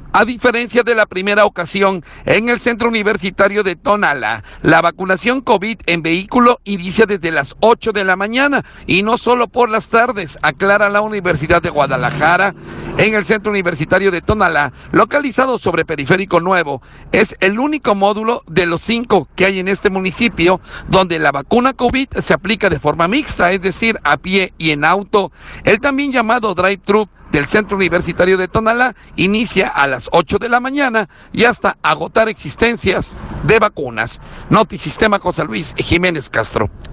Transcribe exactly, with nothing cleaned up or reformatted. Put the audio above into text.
A diferencia de la primera ocasión, en el Centro Universitario de Tonalá, la vacunación COVID en vehículo inicia desde las ocho de la mañana y no solo por las tardes, aclara la Universidad de Guadalajara. En el Centro Universitario de Tonalá, localizado sobre Periférico Nuevo, es el único módulo de los cinco que hay en este municipio donde la vacuna COVID se aplica de forma mixta, es decir, a pie y en auto. El también llamado drive-thru del Centro Universitario de Tonalá inicia a las ocho de la mañana y hasta agotar existencias de vacunas. Notisistema José Luis Jiménez Castro.